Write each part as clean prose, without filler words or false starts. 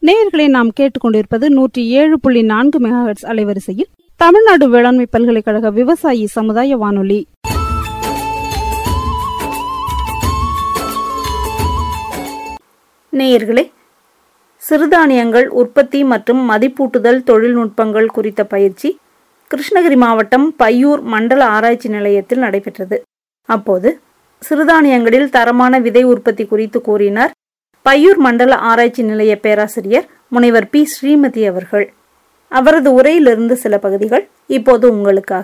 நேயர்களை நாம் கேட்டுக்கொண்டிருப்பது 107.4 மெகாஹெர்ட்ஸ் அலைவரிசையில் தமிழ்நாடு வேளாண்மை பல்கலைக்கழக விவசாயி சமுதாய வானொலி. நேயர்களே, சிறுதானியங்கள் உற்பத்தி மற்றும் மதிப்பூட்டுதல் தொழில்நுட்பங்கள் குறித்த பயிற்சி கிருஷ்ணகிரி மாவட்டம் பையூர் மண்டல ஆராய்ச்சி நிலையத்தில் நடைபெற்றது. அப்போது சிறுதானியங்களில் தரமான விதை உற்பத்தி குறித்து கூறினார் பையூர் மண்டல ஆராய்ச்சி நிலைய பேராசிரியர் முனைவர் பி. ஸ்ரீமதி அவர்கள். அவரது உரையிலிருந்து சில பகுதிகள் இப்போது உங்களுக்காக.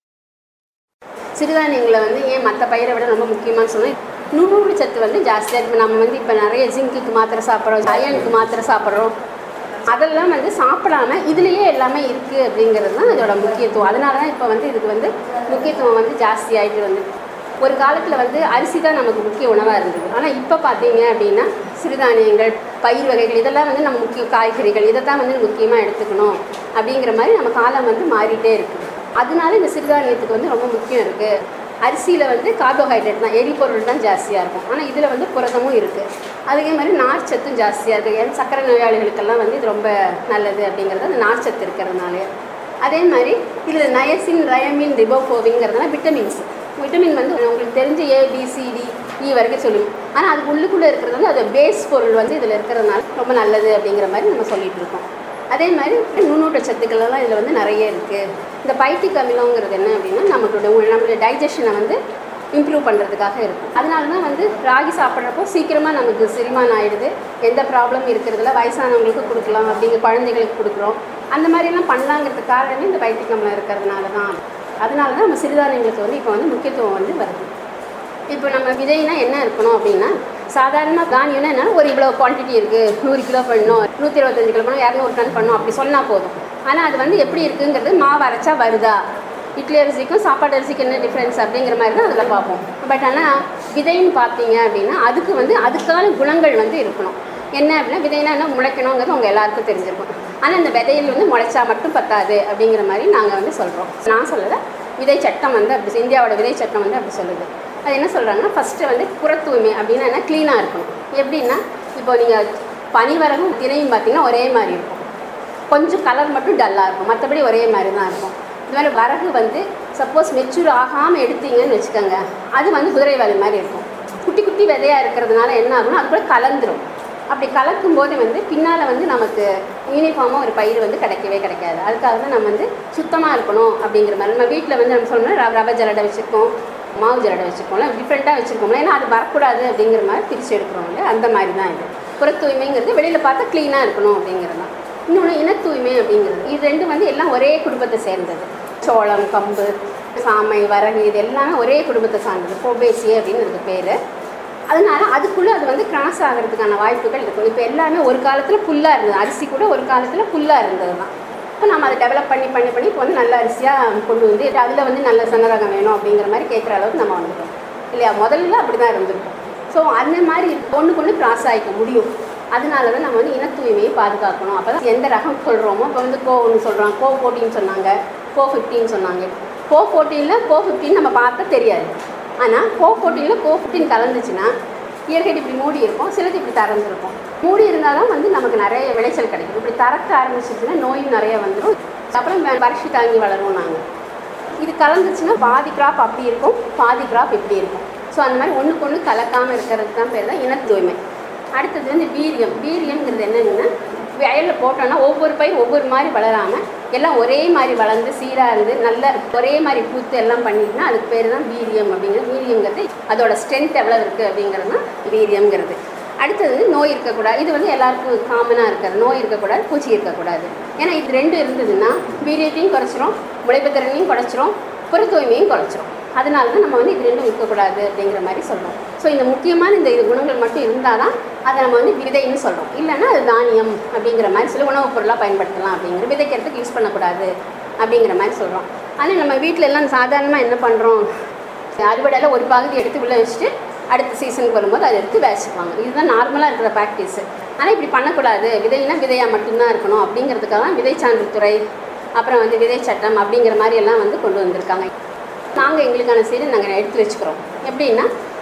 சிறுதானியங்களை ஏன் மற்ற பயிரை விட ரொம்ப முக்கியமானு சொன்னால், நுண்ணுயிர் சத்து ஜாஸ்தியாக இருக்குது. நம்ம இப்போ நிறைய ஜிங்க்குக்கு மாத்திரை சாப்பிட்றோம், அயனுக்கு மாத்திரை சாப்பிட்றோம். அதெல்லாம் சாப்பிடாமல் இதுலேயே எல்லாமே இருக்குது அப்படிங்கிறது தான் இதோட முக்கியத்துவம். அதனால தான் இப்போ இதுக்கு முக்கியத்துவம் ஜாஸ்தி ஆகிட்டு வந்து. ஒரு காலத்தில் அரிசி தான் நமக்கு முக்கிய உணவாக இருந்தது. ஆனால் இப்போ பார்த்தீங்க அப்படின்னா சிறுதானியங்கள், பயிர் வகைகள் இதெல்லாம் நம்ம முக்கிய காய்கறிகள் இதை தான் முக்கியமாக எடுத்துக்கணும் அப்படிங்கிற மாதிரி நம்ம காலம் மாறிட்டே இருக்குது. அதனால இந்த சிறுதானியத்துக்கு ரொம்ப முக்கியம் இருக்குது. அரிசியில் கார்போஹைட்ரேட் தான், எரிபொருள் தான் ஜாஸ்தியாக இருக்கும். ஆனால் இதில் புரதமும் இருக்குது. அதே மாதிரி நார்ச்சத்தும் ஜாஸ்தியாக இருக்குது. ஏன்னா சக்கரை நோயாளிகளுக்கெல்லாம் இது ரொம்ப நல்லது அப்படிங்கிறது அந்த நார்ச்சத்து இருக்கிறதுனாலே. அதே மாதிரி இதில் நயசின், ரயமின், ரிபோஃபோவிங்கிறதுனால விட்டமின் உங்களுக்கு தெரிஞ்ச ABCD E வரைக்கும் சொல்லுவோம். ஆனால் அது உள்ளுக்குள்ளே இருக்கிறது அது பேஸ் பொருள் இதில் இருக்கிறதுனால ரொம்ப நல்லது அப்படிங்கிற மாதிரி நம்ம சொல்லிகிட்டு இருக்கோம். அதே மாதிரி நுண்ணூட்ட சத்துக்கள்லாம் இதில் நிறைய இருக்குது. இந்த பைட்டிக் அமிலங்கிறது என்ன அப்படின்னா நம்மளுடைய டைஜஷனை இம்ப்ரூவ் பண்ணுறதுக்காக இருக்கும். அதனால தான் ராகி சாப்பிட்றப்போ சீக்கிரமாக நமக்கு செரிமானம் ஆகிடுது. எந்த ப்ராப்ளம் இருக்கிறதுல வயசானவங்களுக்கு கொடுக்கலாம், அப்படிங்கிற குழந்தைகளுக்கு கொடுக்குறோம். அந்த மாதிரிலாம் பண்ணலாங்கிறதுக்கு காரணமே இந்த பைட்டிக் அமிலம் இருக்கிறதுனால தான். அதனால தான் நம்ம சிறுதானியங்களுக்கு இப்போ முக்கியத்துவம் வருது. இப்போ நம்ம விதைனா என்ன இருக்கணும் அப்படின்னா, சாதாரணமாக தானியம்னா என்னன்னா ஒரு இவ்வளோ குவான்டிட்டி இருக்குது, 100 கிலோ பண்ணணும், 125 கிலோ பண்ணணும், 200 டன் பண்ணணும் அப்படி சொன்னால் போதும். ஆனால் அது எப்படி இருக்குங்கிறது மாவு அரைச்சா வருதா, இட்லி அரிசிக்கும் சாப்பாடு அரிசிக்கு என்ன டிஃப்ரென்ஸ் அப்படிங்கிற மாதிரி தான் அதில் பார்ப்போம். பட் ஆனால் விதைன்னு பார்த்தீங்க அப்படின்னா அதுக்கு அதுக்கான குணங்கள் இருக்கணும். என்ன அப்படின்னா விதைனா என்ன முளைக்கணுங்கிறது உங்கள் எல்லாருக்கும் தெரிஞ்சிருக்கும். ஆனால் இந்த விதையில் முளைச்சா மட்டும் பத்தாது அப்படிங்கிற மாதிரி நாங்கள் சொல்கிறோம். நான் சொல்லலை, விதை சட்டம் அப்படி இந்தியாவோட விதை சட்டம் அப்படி சொல்லுது. அது என்ன சொல்கிறாங்கன்னா, ஃபஸ்ட்டு புற தூய்மை அப்படின்னா என்ன, க்ளீனாக இருக்கணும். எப்படின்னா இப்போ நீங்கள் பனிவரகும் தினையும் பார்த்தீங்கன்னா ஒரே மாதிரி இருக்கும். கொஞ்சம் கலர் மட்டும் டல்லாக இருக்கும், மற்றபடி ஒரே மாதிரி தான் இருக்கும். இந்த மாதிரி வரகு சப்போஸ் மெச்சூர் ஆகாமல் எடுத்தீங்கன்னு வச்சுக்கோங்க, அது குதிரைவாலி மாதிரி இருக்கும். குட்டி குட்டி விதையாக இருக்கிறதுனால என்ன ஆகும்னா அது கூட கலந்துரும். அப்படி கலக்கும்போது பின்னால் நமக்கு யூனிஃபார்மாக ஒரு பயிர் கிடைக்கவே கிடைக்காது. அதுக்காக தான் நம்ம சுத்தமாக இருக்கணும் அப்படிங்கிற மாதிரி. நம்ம வீட்டில் நம்ம சொல்லணும் ரவை ஜலடை வச்சுருக்கோம், மாவு ஜலடை வச்சுருக்கோம்ல, டிஃப்ரெண்ட்டாக வச்சுருக்கோம்ல, ஏன்னா அது வரக்கூடாது அப்படிங்கிற மாதிரி பிரித்து எடுக்கிறோம்ல, அந்த மாதிரி தான் இது. புற தூய்மைங்கிறது வெளியில் பார்த்தா க்ளீனாக இருக்கணும் அப்படிங்கிறது தான். இன்னொன்று இன தூய்மை அப்படிங்கிறது. இது ரெண்டும் எல்லாம் ஒரே குடும்பத்தை சேர்ந்தது. சோளம், கம்பு, சாமை, வரகு இது எல்லாமே ஒரே குடும்பத்தை சார்ந்தது. போபேசியே அப்படின்னு இதுக்கு பேர். அதனால அதுக்குள்ளே அது கிராஸ் ஆகிறதுக்கான வாய்ப்புகள் இருக்கும். இப்போ எல்லாமே ஒரு காலத்தில் புல்லாக இருந்தது, அரிசி கூட ஒரு காலத்தில் புல்லாக இருந்தது தான். இப்போ நம்ம அதை டெவலப் பண்ணி இப்போ நல்ல அரிசியாக கொண்டு அதில் நல்ல சன்னரகம் வேணும் அப்படிங்கிற மாதிரி கேட்குற அளவுக்கு நம்ம வந்துட்டோம் இல்லையா. முதல்ல அப்படி தான் இருந்திருக்கும். ஸோ அந்த மாதிரி ஒன்றுக்கு கிராஸ் ஆகிக்க முடியும். அதனால தான் நம்ம இன தூய்மையை பாதுகாக்கணும். அப்போ தான் எந்த ரகம் சொல்கிறோமோ, இப்போ கோ 1 சொல்கிறாங்க, கோ 14 சொன்னாங்க, கோ 15 சொன்னாங்க. கோ 14ல் கோ 15 நம்ம பார்த்தா தெரியாது. ஆனால் கோ 14ல் கோ 15 கலந்துச்சுன்னா இயற்கை இப்படி மூடி இருக்கும், சிலது இப்படி திறந்துருக்கும். மூடி இருந்தால் தான் நமக்கு நிறைய விளைச்சல் கிடைக்கும். இப்படி திறக்க ஆரம்பிச்சிச்சுன்னா நோயும் நிறைய வந்துடும். அப்புறம் வறட்சி தாங்கி வளரும். நாங்கள் இது கலந்துச்சுன்னா பாதி கிராப் அப்படி இருக்கும், பாதி கிராப் இப்படி இருக்கும். ஸோ அந்த மாதிரி ஒன்றுக்கு கலக்காமல் இருக்கிறது தான் பேர் தான் இன தூய்மை. அடுத்தது வீரியம்ங்கிறது என்னென்னா, வயலில் போட்டோன்னா ஒவ்வொரு பயிர் ஒவ்வொரு மாதிரி வளராமல் எல்லாம் ஒரே மாதிரி வளர்ந்து சீராக இருந்து நல்ல ஒரே மாதிரி பூத்து எல்லாம் பண்ணிட்டுனா அதுக்கு பேர் தான் வீரியம் அப்படிங்கிறது. வீரியங்கிறது அதோட ஸ்ட்ரென்த் எவ்வளோ இருக்குது அப்படிங்கிறது தான் வீரியம்ங்கிறது. அடுத்தது நோய் இருக்கக்கூடாது. இது எல்லாருக்கும் காமனாக இருக்கிறது. நோய் இருக்கக்கூடாது, பூச்சி இருக்கக்கூடாது. ஏன்னா இது ரெண்டு இருந்ததுன்னா வீரியத்தையும் குறைச்சிரும், முளைப்பு திறனையும் குறைச்சிரும், புற தூய்மையும் குறைச்சிரும். அதனால தான் நம்ம இது ரெண்டும் இருக்கக்கூடாது அப்படிங்கிற மாதிரி சொல்கிறோம். ஸோ இந்த முக்கியமான இந்த குணங்கள் மட்டும் இருந்தால் தான் அதை நம்ம விதைன்னு சொல்கிறோம். இல்லைன்னா அது தானியம் அப்படிங்கிற மாதிரி சொல்லி உணவுப் பொருளாக பயன்படுத்தலாம். அப்படிங்கிற விதைக்கிறதுக்கு யூஸ் பண்ணக்கூடாது அப்படிங்கிற மாதிரி சொல்கிறோம். ஆனால் நம்ம வீட்டில் எல்லாம் சாதாரணமாக என்ன பண்ணுறோம், அறுவடையில் ஒரு பகுதி எடுத்து உள்ளே வச்சுட்டு அடுத்த சீசனுக்கு வரும்போது அதை எடுத்து வேச்சிப்பாங்க. இதுதான் நார்மலாக இருக்கிற ப்ராக்டிஸு. ஆனால் இப்படி பண்ணக்கூடாது, விதைனா விதையாக மட்டும்தான் இருக்கணும் அப்படிங்கிறதுக்காக தான் விதை சான்றுத்துறை, அப்புறம் விதை சட்டம் அப்படிங்கிற மாதிரி எல்லாம் கொண்டு வந்திருக்காங்க. நாங்கள் எங்களுக்கான சீடை நாங்கள் எடுத்து வச்சுக்கிறோம். எப்படின்னா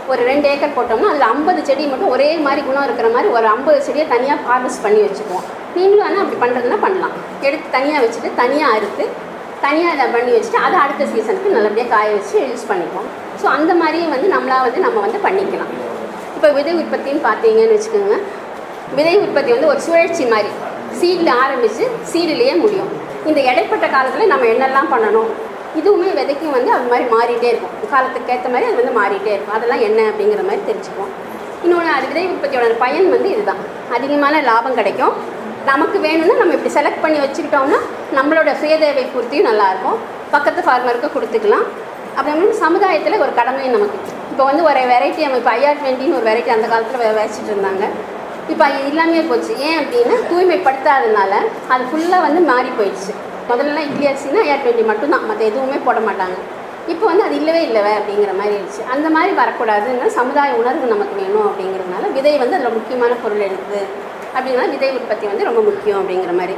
ஒரு 2 ஏக்கர் போட்டோம்னா அதில் 50 செடி மட்டும் ஒரே மாதிரி குணம் இருக்கிற மாதிரி ஒரு 50 செடியை தனியாக ஹார்வெஸ்ட் பண்ணி வச்சுக்குவோம். நீங்களும் ஆனால் அப்படி பண்ணுறதுன்னா பண்ணலாம். எடுத்து தனியாக வச்சுட்டு தனியாக அறுத்து தனியாக இதை பண்ணி வச்சுட்டு அதை அடுத்த சீசனுக்கு நல்லபடியாக காய வச்சு யூஸ் பண்ணிக்குவோம். ஸோ அந்த மாதிரியே வந்து நம்ம வந்து பண்ணிக்கலாம். இப்போ விதை உற்பத்தின்னு பார்த்தீங்கன்னு வச்சுக்கோங்க. விதை உற்பத்தி வந்து ஒரு சுழற்சி மாதிரி, சீடில் ஆரம்பித்து சீடிலேயே முடியும். இந்த இடைப்பட்ட காலத்தில் நம்ம என்னெல்லாம் பண்ணணும், இதுவுமே விதைக்கும் வந்து அது மாதிரி மாறிட்டே இருக்கும். காலத்துக்கு ஏற்ற மாதிரி அது வந்து மாறிட்டே இருக்கும். அதெல்லாம் என்ன அப்படிங்கிற மாதிரி தெரிஞ்சுக்குவோம். இன்னொன்று, அது விதை உற்பத்தியோட பயன் வந்து இதுதான், அதிகமான லாபம் கிடைக்கும். நமக்கு வேணும்னா நம்ம இப்படி செலக்ட் பண்ணி வச்சுக்கிட்டோம்னா நம்மளோட சுயதேவை பூர்த்தியும் நல்லாயிருக்கும். பக்கத்து ஃபார்மருக்கு கொடுத்துக்கலாம். அப்புறம் சமுதாயத்தில் ஒரு கடமையும் நமக்கு. இப்போ வந்து ஒரு வெரைட்டி நம்ம இப்போ IR20 ஒரு வெரைட்டி அந்த காலத்தில் வச்சுட்டு இருந்தாங்க. இப்போ அது இல்லாமே போச்சு. ஏன் அப்படின்னா தூய்மைப்படுத்தாததுனால அது ஃபுல்லாக வந்து மாறி போயிடுச்சு. முதல்ல இட்லி அரிசினா IR20 மட்டும்தான், மற்ற எதுவுமே போட மாட்டாங்க. இப்போ வந்து அது இல்லவே இல்லைவே அப்படிங்கிற மாதிரி இருந்துச்சு. அந்த மாதிரி வரக்கூடாதுன்னா சமுதாய உணர்வு நமக்கு வேணும். அப்படிங்கிறதுனால விதை வந்து அதில் முக்கியமான பொருள் எடுக்குது. அப்படின்னா விதை உற்பத்தி வந்து ரொம்ப முக்கியம் அப்படிங்கிற மாதிரி.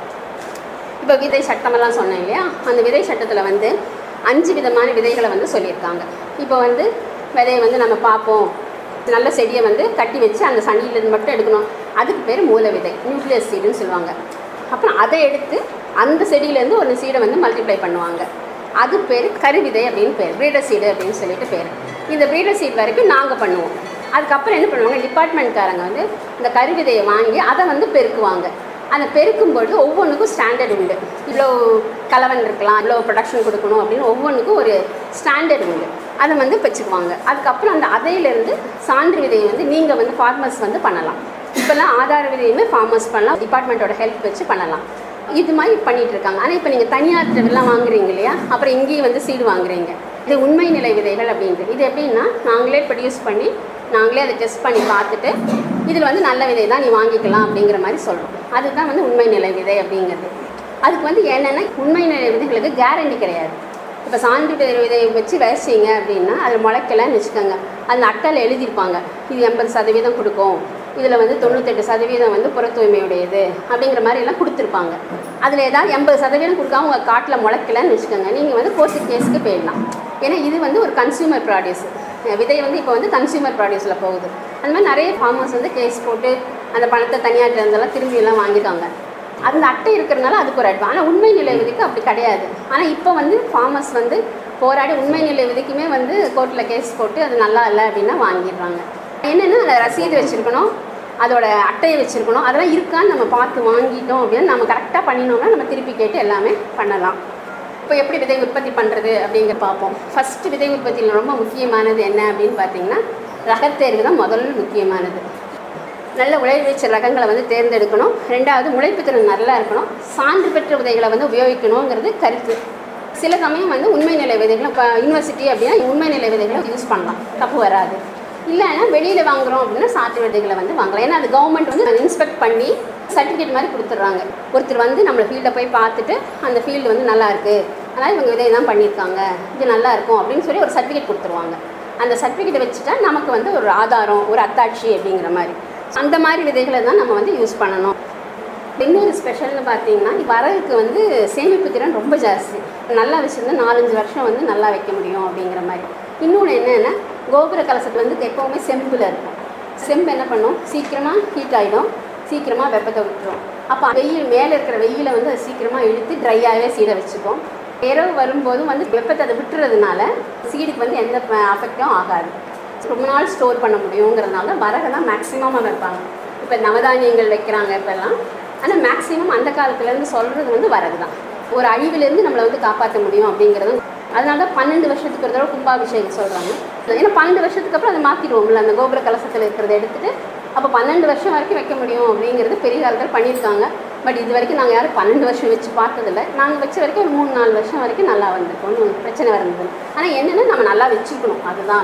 இப்போ விதை சட்டமெல்லாம் சொன்னேன் இல்லையா, அந்த விதை சட்டத்தில் வந்து 5 விதமான விதைகளை வந்து சொல்லியிருக்காங்க. இப்போ வந்து விதையை வந்து நம்ம பார்ப்போம், நல்ல செடியை வந்து கட்டி வச்சு அந்த சண்டியிலேருந்து மட்டும் எடுக்கணும். அதுக்கு பேர் மூல விதை, நியூக்ளியஸ் சீடுன்னு சொல்லுவாங்க. அப்புறம் அதை எடுத்து அந்த செடியிலேருந்து ஒரு சீடை வந்து மல்டிப்ளை பண்ணுவாங்க. அது பேர் கருவிதை அப்படின்னு பேர், ப்ரீடர் சீடு அப்படின்னு சொல்லிட்டு பேர். இந்த ப்ரீடர் சீட் வரைக்கும் நாங்கள் பண்ணுவோம். அதுக்கப்புறம் என்ன பண்ணுவாங்க, டிபார்ட்மெண்ட்காரங்க வந்து இந்த கருவிதையை வாங்கி அதை வந்து பெருக்குவாங்க. அந்த பெருக்கும்பொழுது ஒவ்வொன்றுக்கும் ஸ்டாண்டர்ட் உண்டு. இவ்வளோ கலவன் இருக்கலாம், இவ்வளோ ப்ரொடக்ஷன் கொடுக்கணும் அப்படின்னு ஒவ்வொன்றுக்கும் ஒரு ஸ்டாண்டர்ட் உண்டு. அதை வந்து வச்சுக்குவாங்க. அதுக்கப்புறம் அந்த அதையிலேருந்து சான்று விதையை வந்து நீங்கள் வந்து ஃபார்மர்ஸ் வந்து பண்ணலாம். இப்போல்லாம் ஆதார விதையுமே ஃபார்மர்ஸ் பண்ணலாம், டிபார்ட்மெண்ட்டோட ஹெல்ப் வச்சு பண்ணலாம். இது மாதிரி பண்ணிகிட்டு இருக்காங்க. ஆனால் இப்போ நீங்கள் தனியார்ட்டெல்லாம் வாங்குறீங்க இல்லையா, அப்புறம் இங்கேயும் வந்து சீடு வாங்குறீங்க. இது உண்மை நிலை விதைகள் அப்படின்ட்டு. இது எப்படின்னா நாங்களே ப்ரொடியூஸ் பண்ணி நாங்களே அதை டெஸ்ட் பண்ணி பார்த்துட்டு இதில் வந்து நல்ல விதை தான் நீ வாங்கிக்கலாம் அப்படிங்கிற மாதிரி சொல்கிறோம். அதுதான் வந்து உண்மை நிலை விதை அப்படிங்கிறது. அதுக்கு வந்து என்னென்னா உண்மை நிலை விதைகளுக்கு கேரண்டி கிடையாது. இப்போ சான்று விதையை வச்சு விதைச்சிங்க அப்படின்னா அதில் முளைக்கலன்னு வச்சுக்கோங்க, அந்த அட்டையில் எழுதியிருப்பாங்க இது 80% கொடுக்கும், இதில் வந்து 98% வந்து புற தூய்மையுடையது அப்படிங்கிற மாதிரி எல்லாம் கொடுத்துருப்பாங்க. அதில் ஏதாவது 80% கொடுக்காம உங்கள் காட்டில் முளைக்கலன்னு வச்சுக்கோங்க, நீங்கள் வந்து கோர்ட்டு கேஸுக்கு போயிடலாம். ஏன்னா இது வந்து ஒரு கன்சியூமர் ப்ராடியூஸ். விதை வந்து இப்போ வந்து கன்சியூமர் ப்ராடியூஸில் போகுது. அந்த மாதிரி நிறைய ஃபார்மர்ஸ் வந்து கேஸ் போட்டு அந்த பணத்தை தனியார்ட்ட இருந்தெல்லாம் திரும்பியெல்லாம் வாங்கிட்டாங்க. அந்த அட்டை இருக்கிறதுனால அதுக்கு ஒரு அட்வா. ஆனால் உண்மை நிலை விதைக்கு அப்படி கிடையாது. ஆனால் இப்போ வந்து ஃபார்மர்ஸ் வந்து போராடி உண்மை நிலை விதைக்குமே வந்து கோர்ட்டில் கேஸ் போட்டு அது நல்லா இல்லை அப்படின்னா வாங்கிடுறாங்க. என்னென்னா அதை ரசீது வச்சுருக்கணும், அதோட அட்டையை வச்சுருக்கணும், அதெல்லாம் இருக்கான்னு நம்ம பார்த்து வாங்கிட்டோம் அப்படின்னா நம்ம கரெக்டாக பண்ணினோம்னா நம்ம திருப்பி கேட்டு எல்லாமே பண்ணலாம். இப்போ எப்படி விதை உற்பத்தி பண்ணுறது அப்படிங்கிற பார்ப்போம். ஃபஸ்ட்டு விதை உற்பத்தியில் ரொம்ப முக்கியமானது என்ன அப்படின்னு பார்த்தீங்கன்னா ரகத்தேர்வு தான் முதல்ல முக்கியமானது. நல்ல விளைவிச்ச ரகங்களை வந்து தேர்ந்தெடுக்கணும். ரெண்டாவது முளைப்பு திறன் நல்லா இருக்கணும். சான்று பெற்ற விதைகளை வந்து உபயோகிக்கணுங்கிறது கருத்து. சில சமயம் வந்து உண்மை நிலை விதைகளை இப்போ யூனிவர்சிட்டி அப்படின்னா உண்மை நிலை விதைகளை யூஸ் பண்ணலாம், தப்பு வராது. இல்லைன்னா வெளியில் வாங்குகிறோம் அப்படின்னா சாற்று விதைகளை வந்து வாங்கலாம். ஏன்னா அது கவர்மெண்ட் வந்து இன்ஸ்பெக்ட் பண்ணி சர்டிஃபிகேட் மாதிரி கொடுத்துட்றாங்க. ஒருத்தர் வந்து நம்மளை ஃபீல்டை போய் பார்த்துட்டு அந்த ஃபீல்டு வந்து நல்லா இருக்குது, அதனால் இவங்க விதை தான் பண்ணியிருக்காங்க, இது நல்லா இருக்கும் அப்படின்னு சொல்லி ஒரு சர்டிஃபிகேட் கொடுத்துருவாங்க. அந்த சர்டிஃபிகேட்டை வச்சுட்டா நமக்கு வந்து ஒரு ஆதாரம், ஒரு அத்தாட்சி அப்படிங்கிற மாதிரி. அந்த மாதிரி விதைகளை தான் நம்ம வந்து யூஸ் பண்ணணும். இன்னொரு ஸ்பெஷல்னு பார்த்தீங்கன்னா வரகுக்கு வந்து சேமிப்பு திறன் ரொம்ப ஜாஸ்தி. நல்லா வச்சுருந்தா 4-5 வருஷம் வந்து நல்லா வைக்க முடியும் அப்படிங்கிற மாதிரி. இன்னொன்று என்னென்னா கோபுர கலசத்து வந்து எப்போவுமே செம்பில் இருக்கும். செம்பு என்ன பண்ணும், சீக்கிரமாக ஹீட் ஆகிடும், சீக்கிரமாக வெப்பத்தை விட்டுரும். அப்போ வெயில் மேலே இருக்கிற வெயிலை வந்து அது சீக்கிரமாக இழுத்து ட்ரையாகவே சீடை வச்சுக்கும். இரவு வரும்போதும் வந்து வெப்பத்தை அதை விட்டுறதுனால சீடுக்கு வந்து எந்த அஃபெக்டும் ஆகாது. ரொம்ப நாள் ஸ்டோர் பண்ண முடியுங்கிறதுனால வரகை தான் மேக்ஸிமமாக வைப்பாங்க. இப்போ நவதானியங்கள் வைக்கிறாங்க இப்போல்லாம். ஆனால் மேக்ஸிமம் அந்த காலத்துலேருந்து சொல்கிறது வந்து வரகு தான். ஒரு அழிவிலேருந்து நம்மளை வந்து காப்பாற்ற முடியும் அப்படிங்கிறது. அதனால தான் 12 வருஷத்துக்கு ஒரு தடவை கும்பாபிஷேகம் சொல்கிறாங்க. ஏன்னா 12 வருஷத்துக்கு அப்புறம் அதை மாற்றிடுவோம்ல, அந்த கோபுர கலசத்தில் இருக்கிறத எடுத்துகிட்டு அப்போ 12 வருஷம் வரைக்கும் வைக்க முடியும் அப்படிங்கிறது பெரிய காலத்தில் பண்ணியிருக்காங்க. பட் இது வரைக்கும் நாங்கள் யாரும் 12 வருஷம் வச்சு பார்த்ததில்ல. நாங்கள் வச்ச வரைக்கும் ஒரு 3-4 வருஷம் வரைக்கும் நல்லா வந்திருக்கோம், ஒன்றும் பிரச்சனை வந்தது. ஆனால் என்னென்னா நம்ம நல்லா வச்சுக்கணும். அதுதான்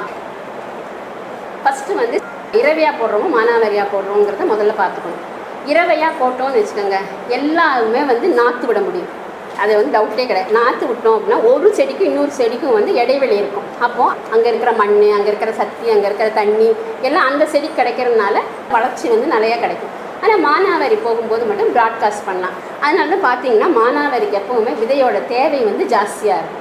ஃபஸ்ட்டு வந்து இரவையாக போடுறோமோ மானாவாரியாக போடுறோங்கிறத முதல்ல பார்த்துக்கணும். இரவையாக போட்டோம்னு வச்சுக்கோங்க, எல்லாருமே வந்து நாற்று விட முடியும். அது வந்து டவுட்டே கிடையாது. நாற்று விட்டோம் அப்படின்னா ஒரு செடிக்கும் இன்னொரு செடிக்கும் வந்து இடைவெளி இருக்கும். அப்போது அங்கே இருக்கிற மண், அங்கே இருக்கிற சக்தி, அங்கே இருக்கிற தண்ணி எல்லாம் அந்த செடிக்கு கிடைக்கிறதுனால வளர்ச்சி வந்து நிறையா கிடைக்கும். ஆனால் மானாவாரி போகும்போது மட்டும் ப்ராட்காஸ்ட் பண்ணலாம். அதனால தான் பார்த்தீங்கன்னா மானாவாரிக்கு எப்போவுமே விதையோட தேவை வந்து ஜாஸ்தியாக இருக்கும்.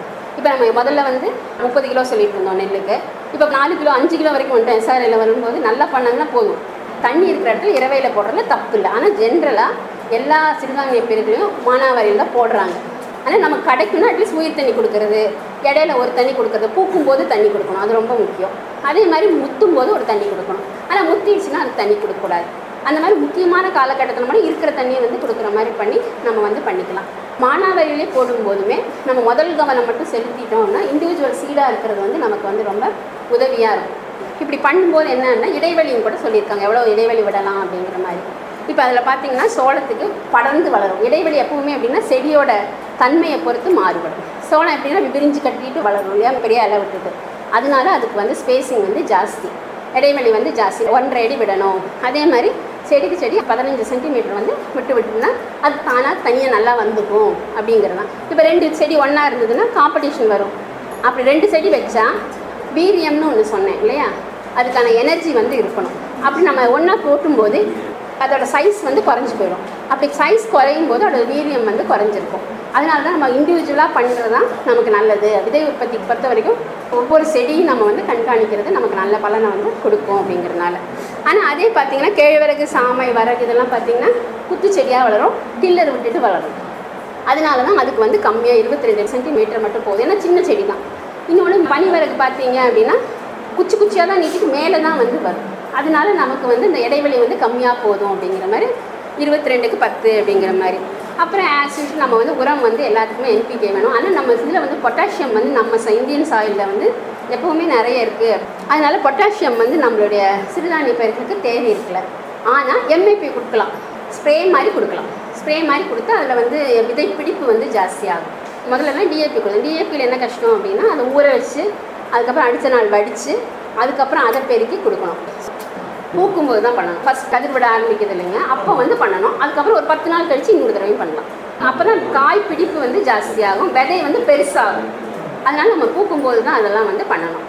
இப்போ நம்ம முதல்ல வந்து 30 கிலோ சொல்லிட்டு இருந்தோம் நெல்லுக்கு, இப்போ 4 கிலோ 5 கிலோ வரைக்கும் வந்துட்டு SRL வரும்போது நல்லா பண்ணாங்கன்னா போதும். தண்ணி இருக்கிற இடத்துல இரவையில் போடுறதுல தப்பு இல்லை. ஆனால் ஜென்ரலாக எல்லா சிறுதானிய பயிர்களையும் மானாவாரியில் தான் போடுறாங்க. ஆனால் நம்ம கிடைக்குன்னா அட்லீஸ்ட் உயிர் தண்ணி கொடுக்குறது, இடையில ஒரு தண்ணி கொடுக்குறது, பூக்கும் போது தண்ணி கொடுக்கணும், அது ரொம்ப முக்கியம். அதே மாதிரி முத்தும் போது ஒரு தண்ணி கொடுக்கணும். ஆனால் முத்திடுச்சுன்னா அது தண்ணி கொடுக்கக்கூடாது. அந்த மாதிரி முக்கியமான காலகட்டத்தில் மட்டும் இருக்கிற தண்ணியை வந்து கொடுக்குற மாதிரி பண்ணி நம்ம வந்து பண்ணிக்கலாம். மானாவாரியிலே போடும்போதுமே நம்ம முதல் கவனம் மட்டும் செலுத்திட்டோம்னா இண்டிவிஜுவல் சீடாக இருக்கிறது வந்து நமக்கு வந்து ரொம்ப உதவியாக இருக்கும். இப்படி பண்ணும்போது என்னன்னா இடைவெளியும் கூட சொல்லியிருக்காங்க, எவ்வளோ இடைவெளி விடலாம் அப்படிங்கிற மாதிரி. இப்போ அதில் பார்த்தீங்கன்னா சோளத்துக்கு படர்ந்து வளரும். இடைவெளி எப்பவுமே அப்படின்னா செடியோட தன்மையை பொறுத்து மாறுபடும். சோளம் எப்படின்னா விரிஞ்சு கட்டிட்டு வளரும் இல்லையா, பெரிய இலை விட்டுட்டு. அதனால அதுக்கு வந்து ஸ்பேஸிங் வந்து ஜாஸ்தி, இடைவெளி வந்து ஜாஸ்தி, 1.5 அடி விடணும். அதே மாதிரி செடிக்கு செடி 15 சென்டிமீட்டர் வந்து விட்டுனா அது தானாக தனியாக நல்லா வந்துக்கும் அப்படிங்கிறது தான். இப்போ 2 செடி ஒன்றா இருந்ததுன்னா காம்படிஷன் வரும். அப்படி 2 செடி வச்சா வீரியம்னு ஒன்று சொன்னேன் இல்லையா, அதுக்கான எனர்ஜி வந்து இருக்கணும். அப்படி நம்ம ஒன்றா போட்டும்போது அதோட சைஸ் வந்து குறைஞ்சி போயிடும். அப்படி சைஸ் குறையும் போது அதோட வீரியம் வந்து குறைஞ்சிருக்கும். அதனால தான் நம்ம இண்டிவிஜுவலாக பண்ணுறது தான் நமக்கு நல்லது. விதை உற்பத்திக்கு பொறுத்த வரைக்கும் ஒவ்வொரு செடியும் நம்ம வந்து கண்காணிக்கிறது நமக்கு நல்ல பலனை வந்து கொடுக்கும் அப்படிங்கிறதுனால. ஆனால் அதே பார்த்திங்கன்னா கேழ்வரகு, சாமை, வரகு இதெல்லாம் பார்த்திங்கன்னா குத்து செடியாக வளரும், டில்லர் விட்டுட்டு வளரும். அதனால தான் அதுக்கு வந்து கம்மியாக 22 சென்டிமீட்டர் மட்டும் போகுது, ஏன்னா சின்ன செடி தான். இன்னொன்று பனிவரகு பார்த்தீங்க அப்படின்னா குச்சி குச்சியாக தான் நீட்டிட்டு மேலே தான் வந்து வரும். அதனால நமக்கு வந்து இந்த இடைவெளி வந்து கம்மியாக போதும் அப்படிங்கிற மாதிரி 22க்கு 10 அப்படிங்கிற மாதிரி. அப்புறம் ஆசிட் நம்ம வந்து உரம் வந்து எல்லாத்துக்குமே NPK வேணும். ஆனால் நம்ம இதில் வந்து பொட்டாசியம் வந்து நம்ம இந்தியன் சாயிலில் வந்து எப்போவுமே நிறைய இருக்குது. அதனால பொட்டாசியம் வந்து நம்மளுடைய சிறுதானிய பயிர்களுக்கு தேவை இருக்குல்ல. ஆனால் MIP கொடுக்கலாம், ஸ்ப்ரே மாதிரி கொடுக்கலாம். ஸ்ப்ரே மாதிரி கொடுத்தா அதில் வந்து விதை பிடிப்பு வந்து ஜாஸ்தியாகும். முதல்லலாம் DAP கொடுக்கும். DAPயில் என்ன கஷ்டம் அப்படின்னா அதை ஊற வச்சு அதுக்கப்புறம் அடுத்த நாள் வடித்து அதுக்கப்புறம் அதை பெருக்கி கொடுக்கணும். பூக்கும்போது தான் பண்ணணும். ஃபஸ்ட் கதிர் விட ஆரம்பிக்கிறது இல்லைங்க, அப்போ வந்து பண்ணணும். அதுக்கப்புறம் ஒரு 10 நாள் கழித்து இன்னொரு தடவையும் பண்ணலாம். அப்போ தான் காய் பிடிப்பு வந்து ஜாஸ்தியாகும், விதை வந்து பெருசாகும். அதனால் நம்ம பூக்கும்போது தான் அதெல்லாம் வந்து பண்ணணும்.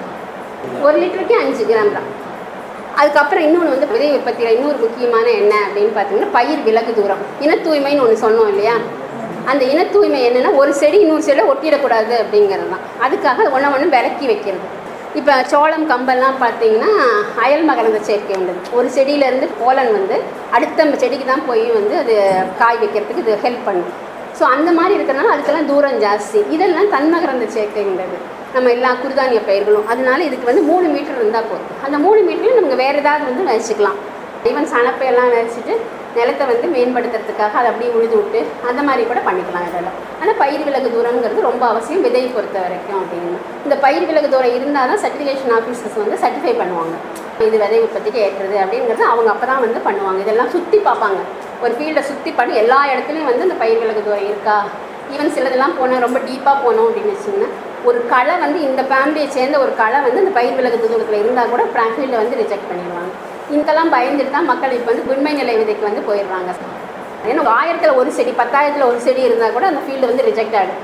1 லிட்டருக்கு 5 கிராம் தான். அதுக்கப்புறம் இன்னொன்று வந்து விதை உற்பத்தியில் இன்னொரு முக்கியமான என்ன அப்படின்னு பார்த்தீங்கன்னா பயிர் விலகு தூரம், இன தூய்மைன்னு ஒன்று சொன்னோம் இல்லையா. அந்த இன தூய்மை என்னென்னா ஒரு செடி இன்னொரு செடியில் ஒட்டிடக்கூடாது அப்படிங்கிறது தான். அதுக்காக ஒன்று விலக்கி வைக்கிறது. இப்போ சோளம், கம்பெல்லாம் பார்த்தீங்கன்னா அயல் மகரந்த சேர்க்கை உண்டு. ஒரு செடியிலேருந்து போலன் வந்து அடுத்த செடிக்கு தான் போய் வந்து அது காய் வைக்கிறதுக்கு இது ஹெல்ப் பண்ணும். ஸோ அந்த மாதிரி இருக்கிறனால அதுக்கெல்லாம் தூரம் ஜாஸ்தி. இதெல்லாம் தன்மகரந்த சேர்க்கைங்கிறது நம்ம எல்லா குறுதானிய பயிர்களும். அதனால இதுக்கு வந்து 3 மீட்டர் இருந்தால் போதும். அந்த 3 மீட்டரில் நமக்கு வேறு ஏதாவது வந்து வச்சுக்கலாம். ஈவன் சனப்பையெல்லாம் வச்சுட்டு நிலத்தை வந்து மேம்படுத்துறதுக்காக அதை அப்படியே உழுது விட்டு அந்த மாதிரி கூட பண்ணிக்கலாம் இதெல்லாம். ஆனால் பயிர் விலகு தூரங்கிறது ரொம்ப அவசியம் விதையை பொறுத்த வரைக்கும் அப்படின்னு. இந்த பயிர் விலகு தூரம் இருந்தால் தான் சர்டிஃபிகேஷன் ஆஃபீஸர்ஸ் வந்து சர்டிஃபை பண்ணுவாங்க, இது விதை உற்பத்திக்கு ஏற்றது அப்படிங்கிறது அவங்க அப்போ தான் வந்து பண்ணுவாங்க. இதெல்லாம் சுற்றி பார்ப்பாங்க, ஒரு ஃபீல்டை சுற்றி பண்ணி எல்லா இடத்துலையும் வந்து இந்த பயிர் விலகு தூரம் இருக்கா. ஈவன் சிலதெல்லாம் போனால் ரொம்ப டீப்பாக போனோம் அப்படின்னு வச்சிங்கன்னா ஒரு களை வந்து இந்த ஃபேமிலியை சேர்ந்த ஒரு களை வந்து இந்த பயிர் விலகு தூரத்தில் இருந்தால் கூட ஃபீல்டை வந்து ரிஜெக்ட் பண்ணிடுவாங்க. இதுக்கெல்லாம் பயந்துட்டு தான் மக்கள் இப்போ வந்து உண்மை நிலை விதைக்கு வந்து போயிடுறாங்க. ஏன்னா 1000ல் ஒரு செடி 10,000ல் ஒரு செடி இருந்தால் கூட அந்த ஃபீல்டு வந்து ரிஜெக்ட் ஆகிடும்.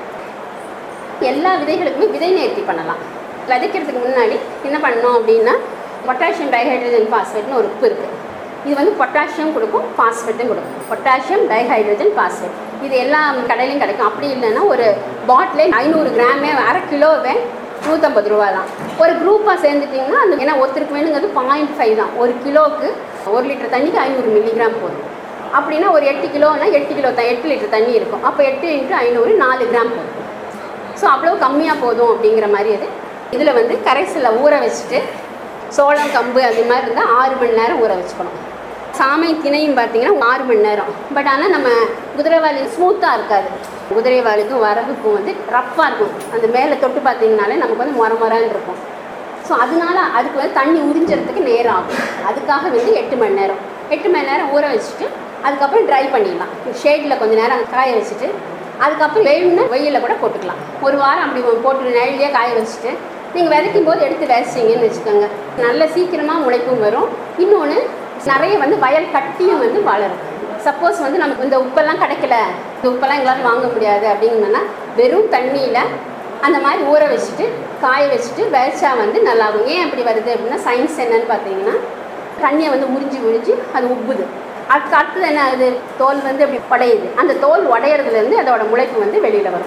எல்லா விதைகளுக்குமே விதை நேர்த்தி பண்ணலாம். விதைக்கிறதுக்கு முன்னாடி என்ன பண்ணணும் அப்படின்னா பொட்டாசியம் டைஹைட்ரஜன் பாஸ்பேட்னு ஒரு உப்பு இருக்குது. இது வந்து பொட்டாசியம் கொடுக்கும், பாஸ்பேட்டும் கொடுக்கும். பொட்டாசியம் டைஹைட்ரஜன் பாஸ்பேட் இது எல்லா கடையிலையும் கிடைக்கும். அப்படி இல்லைன்னா ஒரு பாட்டிலே 500 கிராமே, அரை கிலோவே 150 ரூபா தான். ஒரு குரூப்பாக சேர்ந்துட்டிங்கன்னா அந்த ஏன்னா ஒருத்தருக்கு வேணுங்கிறது 0.5 தான். ஒரு கிலோவுக்கு 1 லிட்டர் தண்ணிக்கு 500 மில்லிகிராம் போதும். அப்படின்னா ஒரு 8 கிலோனா 8 கிலோ 8 லிட்டர் தண்ணி இருக்கும். அப்போ 8 × 500 4 கிராம் போதும். ஸோ அவ்வளோ கம்மியாக போதும் அப்படிங்கிற மாதிரி அது. இதில் வந்து கரைசலில் ஊற வச்சுட்டு சோளம், கம்பு அது மாதிரி இருந்தால் 6 மணி நேரம் ஊற வச்சுக்கணும். சாமை, திணையும் பார்த்தீங்கன்னா 6 மணி நேரம். பட் ஆனால் நம்ம குதிரைவாளி ஸ்மூத்தாக இருக்காது. குதிரைவாளிக்கும் வரகுக்கும் வந்து ரஃப்பாக இருக்கும். அந்த மேலே தொட்டு பார்த்தீங்கனாலே நமக்கு வந்து மொரன்னு இருக்கும். ஸோ அதனால அதுக்கு வந்து தண்ணி உறிஞ்சறதுக்கு நேரம் ஆகும். அதுக்காக வந்து 8 மணி நேரம் 8 மணி நேரம் ஊற வச்சுட்டு அதுக்கப்புறம் ட்ரை பண்ணிடலாம். ஷேடில் கொஞ்சம் நேரம் காய வச்சுட்டு அதுக்கப்புறம் வேணும்னா வெயிலில் கூட போட்டுக்கலாம். ஒரு வாரம் அப்படி போட்டு நிழலையே காய வச்சுட்டு நீங்கள் விதைக்கும் போது எடுத்து விதைச்சிங்கன்னு வச்சுக்கோங்க, நல்ல சீக்கிரமாக முளைப்பும் வரும். இன்னொன்று நிறைய வந்து வயல் கட்டியும் வந்து வளரும். சப்போஸ் வந்து நமக்கு இந்த உப்பெல்லாம் கிடைக்கல, இந்த உப்பெல்லாம் எங்களால் வாங்க முடியாது அப்படிங்கன்னா வெறும் தண்ணியில் அந்த மாதிரி ஊற வச்சுட்டு காய வச்சுட்டு விதைச்சா வந்து நல்லாகும். ஏன் அப்படி வருது அப்படின்னா சயின்ஸ் என்னன்னு பார்த்தீங்கன்னா தண்ணியை வந்து உறிஞ்சி அது உப்புது. அடுத்தது என்ன ஆகுது, தோல் வந்து அப்படி உடையுது. அந்த தோல் உடையிறதுலேருந்து அதோட முளைப்பு வந்து வெளியில் வரும்.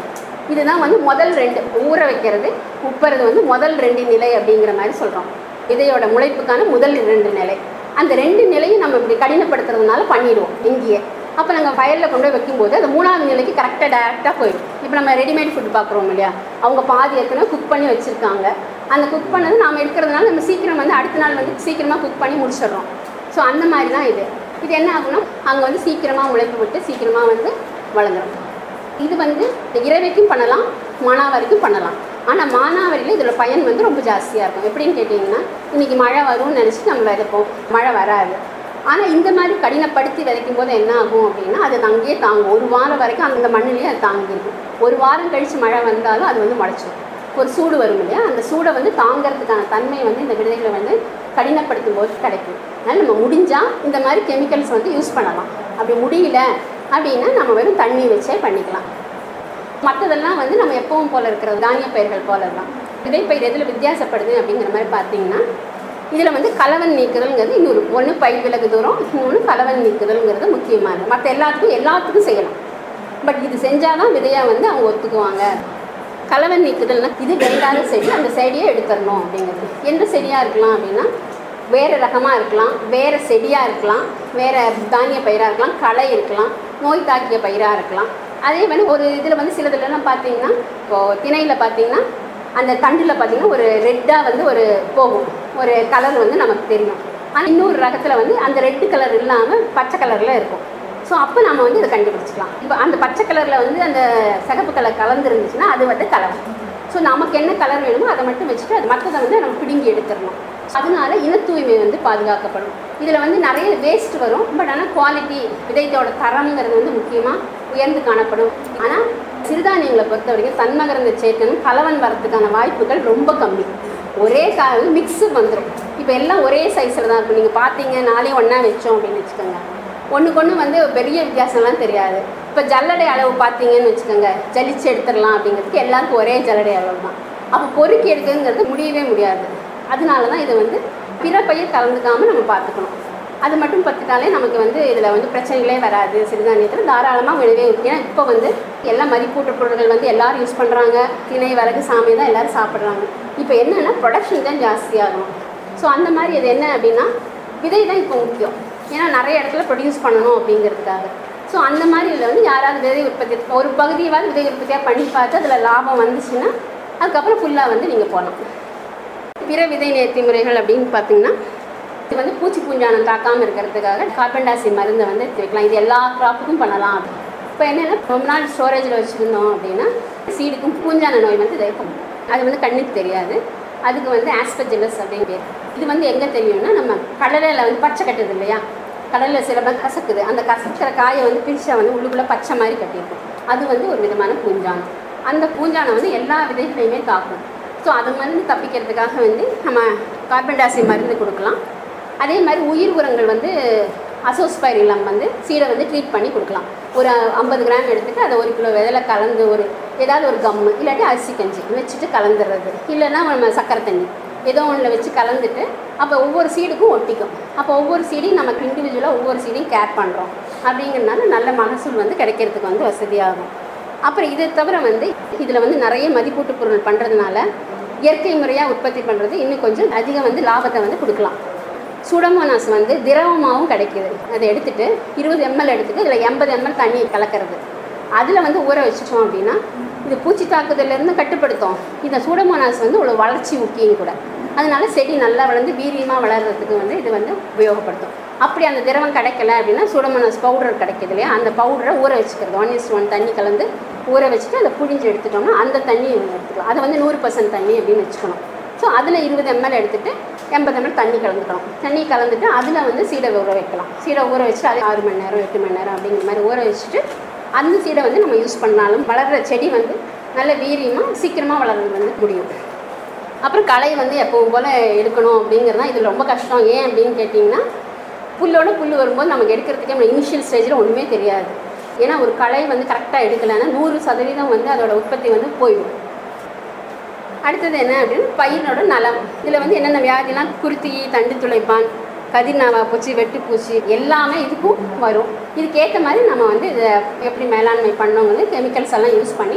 இதுதான் வந்து முதல் 2 ஊற வைக்கிறது, உப்புறது வந்து முதல் 2 நிலை அப்படிங்கிற மாதிரி சொல்கிறோம். விதையோட முளைப்புக்கான முதல் 2 நிலை. அந்த 2 நிலையும் நம்ம இப்படி கடினப்படுத்துறதுனால பண்ணிடுவோம் இங்கேயே. அப்போ நாங்கள் ஃபயரில் கொண்டு போய் வைக்கும்போது அது 3ஆவது நிலைக்கு கரெக்டாக டேரெக்டாக போயிடும். இப்போ நம்ம ரெடிமேட் ஃபுட் பார்க்குறோம் இல்லையா, அவங்க பாதி ஏற்கனவே குக் பண்ணி வச்சுருக்காங்க. அந்த குக் பண்ணது நாம் எடுக்கிறதுனால நம்ம சீக்கிரம் வந்து அடுத்த நாள் வந்து சீக்கிரமாக குக் பண்ணி முடிச்சிடுறோம். ஸோ அந்த மாதிரி தான் இது என்ன ஆகும்னா அங்கே வந்து சீக்கிரமாக முளைப்பு விட்டு சீக்கிரமாக வந்து வளர்ந்துடும். இது வந்து இறவைக்கும் பண்ணலாம், மானாவாரிக்கும் பண்ணலாம். ஆனால் மானாவாரியில் இதோட பயன் வந்து ரொம்ப ஜாஸ்தியாக இருக்கும். எப்படின்னு கேட்டிங்கன்னா, இன்றைக்கி மழை வரும்னு நினச்சிட்டு நம்ம விதைப்போம், மழை வராது. ஆனால் இந்த மாதிரி கடினப்படுத்தி விதைக்கும் போது என்ன ஆகும் அப்படின்னா அது அங்கேயே தாங்கும். 1 வாரம் வரைக்கும் அந்த மண்ணிலேயே அது தாங்கியிருக்கும். 1 வாரம் கழித்து மழை வந்தாலும் அது வந்து முளைச்சிடும். ஒரு சூடு வரும் இல்லையா, அந்த சூடை வந்து தாங்கிறதுக்கான தன்மை வந்து இந்த விதைகளை வந்து கடினப்படுத்தும் போது கிடைக்கும். அதனால் நம்ம முடிஞ்சால் இந்த மாதிரி கெமிக்கல்ஸ் வந்து யூஸ் பண்ணலாம். அப்படி முடியல அப்படின்னா நம்ம வெறும் தண்ணி வச்சே பண்ணிக்கலாம். மற்றதெல்லாம் வந்து நம்ம எப்பவும் போல் இருக்கிற தானிய பயிர்கள் போல தான். விதைப்பயிர் எதில் வித்தியாசப்படுது அப்படிங்கிற மாதிரி பார்த்தீங்கன்னா, இதில் வந்து கலவன் நீக்குதல்ங்கிறது இன்னொரு ஒன்று பயிர் விலகு தூரம், இன்னொன்று கலவன் நீக்குதல்ங்கிறது முக்கியமானது. மற்ற எல்லாத்துக்கும் செய்யலாம். பட் இது செஞ்சால் தான் விதையாக வந்து அவங்க ஒத்துக்குவாங்க. கலவன் நீக்குதல்னா இது வேண்டாத செடி, அந்த செடியை எடுத்துடணும் அப்படிங்கிறது. எந்த செடியாக இருக்கலாம் அப்படின்னா வேறு ரகமாக இருக்கலாம், வேறு செடியாக இருக்கலாம், வேறு தானிய பயிராக இருக்கலாம், களை இருக்கலாம், நோய் தாக்கிய பயிராக இருக்கலாம். அதே மாதிரி ஒரு இதில் வந்து சிலதுலலாம் பார்த்தீங்கன்னா, இப்போது திணையில் பார்த்தீங்கன்னா அந்த தண்டில் பார்த்தீங்கன்னா ஒரு ரெட்டாக வந்து ஒரு போகும், ஒரு கலர் வந்து நமக்கு தெரியும். ஆனால் இன்னொரு ரகத்தில் வந்து அந்த ரெட்டு கலர் இல்லாமல் பச்சை கலரில் இருக்கும். ஸோ அப்போ நம்ம வந்து இதை கண்டுபிடிச்சிக்கலாம். இப்போ அந்த பச்சை கலரில் வந்து அந்த சிகப்பு கலர் கலந்துருந்துச்சுன்னா அது வந்து கலர். ஸோ நமக்கு என்ன கலர் வேணுமோ அதை மட்டும் வச்சுட்டு அது மற்றதை வந்து நம்ம பிடுங்கி எடுத்துடணும். அதனால இன தூய்மை வந்து பாதுகாக்கப்படும். இதில் வந்து நிறைய வேஸ்ட் வரும். பட் ஆனால் குவாலிட்டி விதைத்தோட தரம்ங்கிறது வந்து முக்கியமாக உயர்ந்து காணப்படும். ஆனால் சிறுதானியங்களை பொறுத்த வரைக்கும் தன்மகரந்த சேர்க்கணும் கலவன் வரதுக்கான வாய்ப்புகள் ரொம்ப கம்மி. ஒரே மிக்ஸு வந்துடும். இப்போ எல்லாம் ஒரே சைஸில் தான் இருக்கும். நீங்கள் பார்த்தீங்க நாளையும் ஒன்றா வச்சோம் அப்படின்னு வச்சுக்கோங்க, ஒன்றுக்கு வந்து பெரிய வித்தியாசம்லாம் தெரியாது. இப்போ ஜல்லடை அளவு பார்த்தீங்கன்னு வச்சுக்கோங்க, ஜலிச்சு எடுத்துடலாம் அப்படிங்கிறதுக்கு எல்லாருக்கும் ஒரே ஜல்லடை அளவு தான். அப்போ பொறுக்கி எடுக்குங்கிறது முடியவே முடியாது. அதனால தான் இதை வந்து பிற பயிர் கலந்துக்காமல் நம்ம பார்த்துக்கணும். அது மட்டும் பார்த்துட்டாலே நமக்கு வந்து இதில் வந்து பிரச்சனைகளே வராது. சிறுதானியத்தில் தாராளமாக விளைவே இருக்குது. ஏன்னா இப்போ வந்து எல்லா மதிப்பூட்ட பொருட்கள் வந்து எல்லோரும் யூஸ் பண்ணுறாங்க. திணை வரகு சாமி தான் எல்லோரும் சாப்பிட்றாங்க. இப்போ என்னென்னா ப்ரொடக்ஷன் தான் ஜாஸ்தியாகும். ஸோ அந்த மாதிரி இது என்ன அப்படின்னா விதை தான் இப்போ முக்கியம். ஏன்னா நிறைய இடத்துல ப்ரொடியூஸ் பண்ணணும் அப்படிங்கிறதுக்காக. ஸோ அந்த மாதிரி இதில் வந்து யாராவது விதை உற்பத்தி ஒரு பகுதியாவது விதை உற்பத்தியாக பண்ணி பார்த்து அதில் லாபம் வந்துச்சுன்னா அதுக்கப்புறம் ஃபுல்லாக வந்து நீங்கள் போகலாம். பிற விதை நேர்த்தி முறைகள் அப்படின்னு பார்த்தீங்கன்னா, இது வந்து பூச்சி பூஞ்சானம் தாக்காமல் இருக்கிறதுக்காக கார்பன் டை ஆக்சைடு மருந்தை வந்து வைக்கலாம். இது எல்லா க்ராப்புக்கும் பண்ணலாம். இப்போ என்னென்னா ரொம்ப நாள் ஸ்டோரேஜில் வச்சுருந்தோம் அப்படின்னா சீடுக்கும் பூஞ்சான நோய் வந்து இருக்கும். அது வந்து கண்ணுக்கு தெரியாது. அதுக்கு வந்து ஆஸ்பெர்ஜிலஸ் அப்படின்னு பேர். இது வந்து எங்கே தெரியும்னா, நம்ம கடலையில் வந்து பச்சை கட்டுது இல்லையா, கடலில் சில பேர் கசக்குது. அந்த கசக்கிற காயை வந்து பிரிச்சா வந்து உள்ளுக்குள்ளே பச்சை மாதிரி கட்டியிருக்கும். அது வந்து ஒரு விதமான பூஞ்சானம். அந்த பூஞ்சானம் வந்து எல்லா விதைகளையுமே தாக்கும். ஸோ அது மருந்து தப்பிக்கிறதுக்காக வந்து நம்ம கார்பன் டை ஆக்சைடு மருந்து கொடுக்கலாம். அதே மாதிரி உயிர் உரங்கள் வந்து அசோஸ்பைரிலம் வந்து சீடை வந்து ட்ரீட் பண்ணி கொடுக்கலாம். ஒரு 50 கிராம் எடுத்துகிட்டு அதை 1 கிலோ விதையில் கலந்து ஏதாவது ஒரு கம்மு இல்லாட்டி அரிசி கஞ்சி வச்சுட்டு கலந்துடுறது. இல்லைன்னா நம்ம சக்கரை தண்ணி ஏதோ ஒன்றில் வச்சு கலந்துட்டு அப்போ ஒவ்வொரு சீடுக்கும் ஒட்டிக்கும். அப்போ ஒவ்வொரு சீடையும் நமக்கு இண்டிவிஜுவலாக ஒவ்வொரு சீடையும் கேர் பண்ணுறோம். அப்படிங்கிறதுனால நல்ல மகசூல் வந்து கிடைக்கிறதுக்கு வந்து வசதியாகும். அப்புறம் இதை தவிர வந்து இதில் வந்து நிறைய மதிப்பூட்டு பொருள் பண்ணுறதுனால இயற்கை முறையாக உற்பத்தி பண்ணுறது இன்னும் கொஞ்சம் அதிகம் வந்து லாபத்தை வந்து கொடுக்கலாம். சூடோமோனாஸ் வந்து திரவமாகவும் கிடைக்கிது. அதை எடுத்துகிட்டு 20 ml எடுத்துகிட்டு இதில் 80 ml தண்ணி கலக்கிறது. அதில் வந்து ஊற வச்சுட்டோம் அப்படின்னா இது பூச்சி தாக்குதலேருந்து கட்டுப்படுத்தும். இந்த சூடோமோனாஸ் வந்து ஒரு வளர்ச்சி ஊக்கியும் கூட. அதனால செடி நல்லா வளர்ந்து வீரியமாக வளர்கிறதுக்கு வந்து இது வந்து உபயோகப்படுத்தும். அப்படி அந்த திரவம் கிடைக்கல அப்படின்னா சூடோமோனாஸ் பவுடர் கிடைக்கிது இல்லையா, அந்த பவுடரை ஊற வச்சுக்கிறது. 1:1 தண்ணி கலந்து ஊற வச்சுட்டு அதை புழிஞ்சு எடுத்துட்டோம்னா அந்த தண்ணி எடுத்துக்கலாம். அதை வந்து 100% தண்ணி அப்படின்னு வச்சுக்கணும். ஸோ அதில் 20 ml எடுத்துகிட்டு 80 ml தண்ணி கலந்துக்கணும். தண்ணி கலந்துட்டு அதில் வந்து சீடை ஊற வைக்கலாம். சீடை ஊற வச்சுட்டு அது 6 மணி நேரம் 8 மணி நேரம் அப்படிங்கிற மாதிரி ஊற வச்சுட்டு அந்த சீடை வந்து நம்ம யூஸ் பண்ணாலும் வளர்கிற செடி வந்து நல்ல வீரியமாக சீக்கிரமாக வளர்றது வந்து முடியும். அப்புறம் களை வந்து எப்பவும் போல் எடுக்கணும் அப்படிங்கிறது தான் இது ரொம்ப கஷ்டம். ஏன் அப்படின்னு கேட்டிங்கன்னா, புல்லோட புல் வரும்போது நமக்கு எடுக்கிறதுக்கே நம்ம இனிஷியல் ஸ்டேஜில் ஒன்றுமே தெரியாது. ஏன்னா ஒரு களை வந்து கரெக்டாக எடுக்கலைன்னா 100% வந்து அதோட உற்பத்தி வந்து போயிடும். அடுத்தது என்ன அப்படின்னா பயிரோட நலம். இதில் வந்து என்னென்ன வியாதிலாம் குருத்தி, தண்டு துளைப்பான், கதிர்நாவா பூச்சி, வெட்டுப்பூச்சி எல்லாமே இதுக்கும் வரும். இதுக்கேற்ற மாதிரி நம்ம வந்து இதை எப்படி மேலாண்மை பண்ணவங்க கெமிக்கல்ஸ் எல்லாம் யூஸ் பண்ணி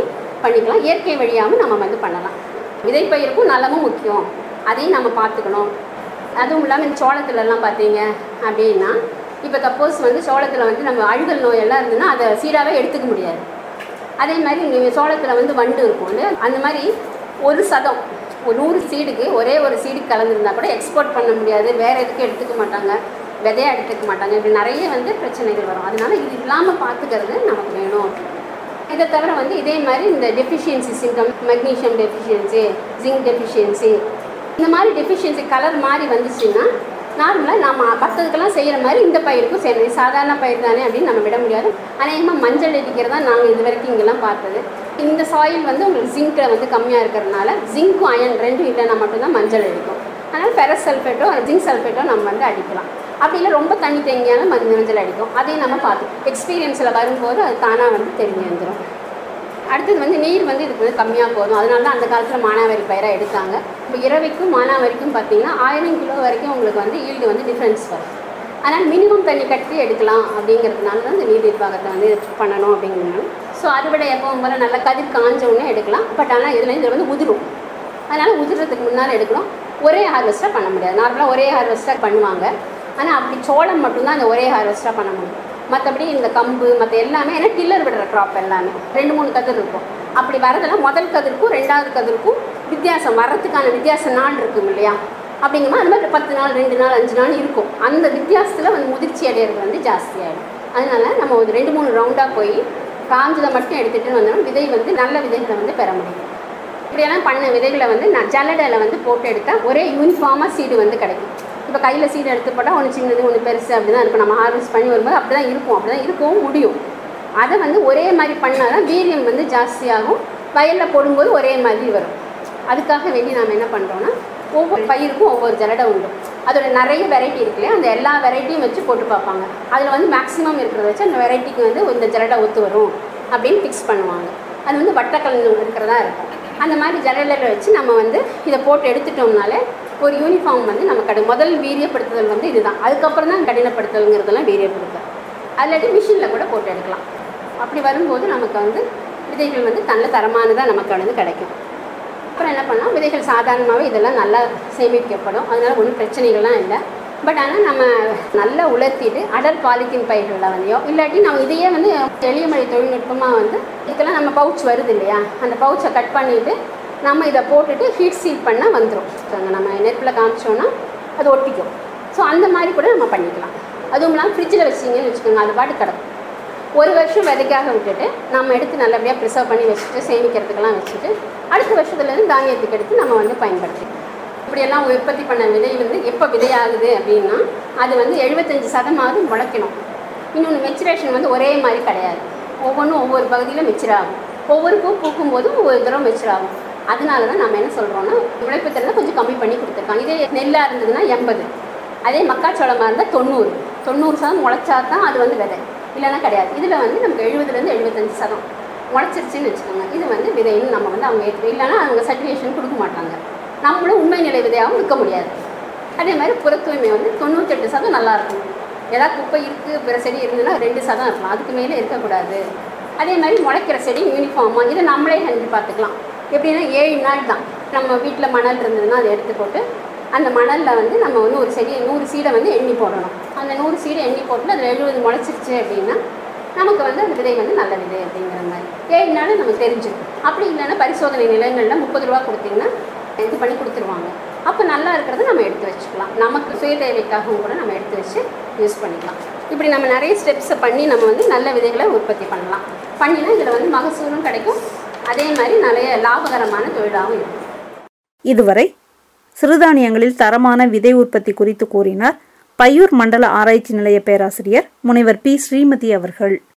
பண்ணிக்கலாம். இயற்கை வழியாகவும் நம்ம வந்து பண்ணலாம். விதைப்பயிருக்கும் நலமும் முக்கியம், அதையும் நம்ம பார்த்துக்கணும். அதுவும் இல்லாமல் இந்த சோளத்துலலாம் பார்த்தீங்க அப்படின்னா, இப்போ சப்போஸ் வந்து சோளத்தில் வந்து நம்ம அழுகல் நோய் எல்லாம் இருந்ததுன்னா அதை சீடாகவே எடுத்துக்க முடியாது. அதே மாதிரி நீங்கள் சோளத்தில் வந்து வண்டு இருக்கும் இல்லையா, அந்த மாதிரி ஒரு சதம் ஒரு 100 சீடுக்கு ஒரே ஒரு சீடுக்கு கலந்துருந்தா கூட எக்ஸ்போர்ட் பண்ண முடியாது, வேறு எதுக்கும் எடுத்துக்க மாட்டாங்க, விதையாக எடுத்துக்க மாட்டாங்க. இப்படி நிறைய வந்து பிரச்சனைகள் வரும். அதனால இது இல்லாமல் பார்த்துக்கிறது நமக்கு வேணும். இதை தவிர வந்து இதே மாதிரி இந்த deficiency symptom, magnesium deficiency, zinc deficiency, இந்த மாதிரி டெஃபிஷியன்சி கலர் மாதிரி வந்துச்சுன்னா நார்மலாக நம்ம மற்றதுக்கெல்லாம் செய்கிற மாதிரி இந்த பயிருக்கும் செய்யணும். சாதாரண பயிர் தானே அப்படின்னு நம்ம விட முடியாது. அநேகமாக மஞ்சள் அடிக்கிறதா நாங்கள் இது வரைக்கும் இங்கெல்லாம் பார்த்தது. இந்த சாயில் வந்து உங்களுக்கு ஜிங்கில் வந்து கம்மியாக இருக்கிறதுனால ஜிங்க்கும் அயன் ரெண்டும் இல்லைன்னா மட்டும்தான் மஞ்சள் அடிக்கும். அதனால் ஃபெரஸ் சல்ஃபேட்டோ ஜிங்க் சல்ஃபேட்டோ நம்ம வந்து அடிக்கலாம். அப்படி இல்லை ரொம்ப தண்ணி தேங்கியாலும் மஞ்சள் அடிக்கும். அதையும் நம்ம பார்த்து எக்ஸ்பீரியன்ஸில் வரும்போது அது தானாக வந்து தெரிஞ்சு வந்துடும். அடுத்தது வந்து நீர் வந்து இதுக்கு வந்து கம்மியாக போதும். அதனால தான் அந்த காலத்தில் மானாவாரி பயிராக எடுத்தாங்க. இப்போ இரவைக்கும் மானாவாரிக்கும் பார்த்தீங்கன்னா 1000 கிலோ வரைக்கும் உங்களுக்கு வந்து ஈல்டு வந்து டிஃப்ரென்ஸ் வரும். அதனால் மினிமம் தண்ணி கட்டி எடுக்கலாம் அப்படிங்கிறதுனால தான் இந்த நீர் நிர்வாகத்தை வந்து பண்ணணும் அப்படிங்கிறதுனால. ஸோ அறுவடை எப்பவும் போல் நல்லா கதிர் காஞ்ச உடனே எடுக்கலாம். பட் ஆனால் இதில் வந்து உதிரும். அதனால் உதிரத்துக்கு முன்னால் எடுக்கணும். ஒரே ஹார்வெஸ்ட்டாக பண்ண முடியாது. நார்மலாக ஒரே ஹார்வெஸ்ட்டாக பண்ணுவாங்க. ஆனால் அப்படி சோளம் மட்டும்தான் அந்த ஒரே ஹார்வெஸ்ட்டாக பண்ண முடியும். மற்றபடி இந்த கம்பு மற்ற எல்லாமே ஏன்னா டில்லர் விடுற க்ராப் எல்லாமே 2-3 கதிர் இருக்கும். அப்படி வரதெல்லாம் முதல் கதிர்க்கும் 2வது கதிர்க்கும் வித்தியாசம் வர்றதுக்கான வித்தியாச நாள் இருக்கும் இல்லையா. அப்படிங்கும்போது அது மாதிரி 10 நாள் 2 நாள் 5 நாள் இருக்கும். அந்த வித்தியாசத்தில் வந்து முதிர்ச்சி அடையிறது வந்து ஜாஸ்தியாகிடும். அதனால் நம்ம ஒரு 2-3 ரவுண்டாக போய் காஞ்சதை மட்டும் எடுத்துகிட்டு வந்தோம்னா விதை வந்து நல்ல விதைகளை வந்து பெற முடியும். இப்படியெல்லாம் பண்ண விதைகளை வந்து நான் ஜல்லடையில் வந்து போட்டு எடுத்தால் ஒரே யூனிஃபார்மாக சீடு வந்து கிடைக்கும். இப்போ கையில் சீடு எடுத்து போட்டால் ஒன்று சின்னது ஒன்று பெருசு அப்படி தான் இருக்கும். நம்ம ஹார்வெஸ்ட் பண்ணி வரும்போது அப்படி தான் இருக்கும், அப்படி தான் இருக்கவும் முடியும். அதை வந்து ஒரே மாதிரி பண்ணால் தான் வீரியம் வந்து ஜாஸ்தியாகும். வயலில் போடும்போது ஒரே மாதிரி வரும். அதுக்காக வேண்டி நாம் என்ன பண்ணுறோன்னா ஒவ்வொரு பயிருக்கும் ஒவ்வொரு ஜல்லடை உண்டு. அதோட நிறைய வெரைட்டி இருக்கு இல்லையா, அந்த எல்லா வெரைட்டியும் வச்சு போட்டு பார்ப்பாங்க. அதில் வந்து மேக்ஸிமம் இருக்கிறத வச்சு அந்த வெரைட்டிக்கு வந்து இந்த ஜல்லடை ஒத்து வரும் அப்படின்னு ஃபிக்ஸ் பண்ணுவாங்க. அது வந்து வட்டக்கலந்து இருக்கிறதா இருக்கும். அந்த மாதிரி ஜல்லடையில் வச்சு நம்ம வந்து இதை போட்டு எடுத்துட்டோம்னாலே ஒரு யூனிஃபார்ம் வந்து நம்ம முதல் வீரியப்படுத்துதல் வந்து இதுதான். அதுக்கப்புறம் தான் கடினப்படுத்துதல்ங்கிறதெல்லாம் வீரியப்படுத்துதல். அதில்லாட்டி மிஷினில் கூட போட்டு எடுக்கலாம். அப்படி வரும்போது நமக்கு வந்து விதைகள் வந்து நல்ல தரமானதாக நமக்கு வந்து கிடைக்கும். அப்புறம் என்ன பண்ணால் விதைகள் சாதாரணமாகவே இதெல்லாம் நல்லா சேமிக்கப்படும். அதனால் ஒன்றும் பிரச்சனைகள்லாம் இல்லை. பட் ஆனால் நம்ம நல்லா உலர்த்திட்டு அடர் பாலித்தீன் பயிர்களில் வந்தையோ இல்லாட்டி நம்ம இதையே வந்து எளிய முறை தொழில்நுட்பமாக வந்து இதுக்கெல்லாம் நம்ம பவுச் வருது இல்லையா, அந்த பவுச்சை கட் பண்ணிவிட்டு நம்ம இதை போட்டுட்டு ஹீட் சீல் பண்ணால் வந்துடும். நம்ம நெருப்பில் காமிச்சோன்னா அது ஒட்டிக்கும். ஸோ அந்த மாதிரி கூட நம்ம பண்ணிக்கலாம். அதுவும் இல்லாமல் ஃப்ரிட்ஜில் வச்சிங்கன்னு வச்சுக்கோங்க, அது பாட்டு கிடக்கும். 1 வருஷம் விதைக்காக விட்டுட்டு நம்ம எடுத்து நல்லபடியாக ப்ரிசர்வ் பண்ணி வச்சுட்டு சேமிக்கிறதுக்கெல்லாம் வச்சுட்டு அடுத்த வருஷத்துலேருந்து தானியத்துக்கு எடுத்து நம்ம வந்து பயன்படுத்தி இப்படியெல்லாம் உற்பத்தி பண்ண விதை வந்து எப்போ விதையாகுது அப்படின்னா அது வந்து 75% முளைக்கணும். இன்னொன்று மெச்சுரேஷன் வந்து ஒரே மாதிரி கிடையாது. ஒவ்வொன்றும் ஒவ்வொரு பகுதியில் மெச்சுராகும். ஒவ்வொரு பூ பூக்கும் போதும் ஒவ்வொரு தடவை மெச்சுராகும். அதனால தான் நம்ம என்ன சொல்கிறோன்னா உழைப்பு திறனை கொஞ்சம் கம்மி பண்ணி கொடுத்துருக்காங்க. இதே நெல்லாக இருந்ததுன்னா 80, அதே மக்காச்சோளமாக இருந்தால் 90% முளைச்சா தான் அது வந்து விதை, இல்லைன்னா கிடையாது. இதில் வந்து நமக்கு 70-75 முளைச்சிருச்சுன்னு வச்சுக்கோங்க. இது வந்து விதைன்னு நம்ம வந்து அவங்க ஏற்று, இல்லைன்னா அவங்க சர்டிஃபிகேஷன் கொடுக்க மாட்டாங்க. நம்மளும் உண்மை நிலை விதையாகவும் விற்க முடியாது. அதே மாதிரி புற தூய்மை வந்து 98% நல்லாயிருக்கும். ஏதாவது குப்பை இருக்குது பிற செடி இருந்ததுன்னா 2% இருக்கலாம், அதுக்கு மேலே இருக்கக்கூடாது. அதே மாதிரி முளைக்கிற செடி யூனிஃபார்மாக இதை நம்மளே செஞ்சு பார்த்துக்கலாம். எப்படின்னா 7 நாள் தான். நம்ம வீட்டில் மணல் இருந்ததுன்னா அதை எடுத்து போட்டு அந்த மணலில் வந்து நம்ம வந்து ஒரு செடி 100 சீடை வந்து எண்ணி போடணும். அந்த 100 சீடை எண்ணி போட்டு அதில் 70 முளைச்சிருச்சு அப்படின்னா நமக்கு வந்து அந்த விதை வந்து நல்ல விதை அப்படிங்கிற மாதிரி 7 நாள் நமக்கு தெரிஞ்சிடும். அப்படி இல்லைன்னா பரிசோதனை நிலையங்களில் 30 ரூபா கொடுத்தீங்கன்னா இது பண்ணி கொடுத்துருவாங்க. அப்போ நல்லா இருக்கிறத நம்ம எடுத்து வச்சுக்கலாம். நமக்கு சுய தேவைக்காகவும் கூட நம்ம எடுத்து வச்சு யூஸ் பண்ணிக்கலாம். இப்படி நம்ம நிறைய ஸ்டெப்ஸை பண்ணி நம்ம வந்து நல்ல விதைகளை உற்பத்தி பண்ணலாம். பண்ணினா இதில் வந்து மகசூலும் கிடைக்கும், அதே மாதிரி நிறைய லாபகரமான தொழிலாகவும் இருக்கும். இதுவரை சிறுதானியங்களில் தரமான விதை உற்பத்தி குறித்து கூறினார் பையூர் மண்டல ஆராய்ச்சி நிலைய பேராசிரியர் முனைவர் பி. ஸ்ரீமதி அவர்கள்.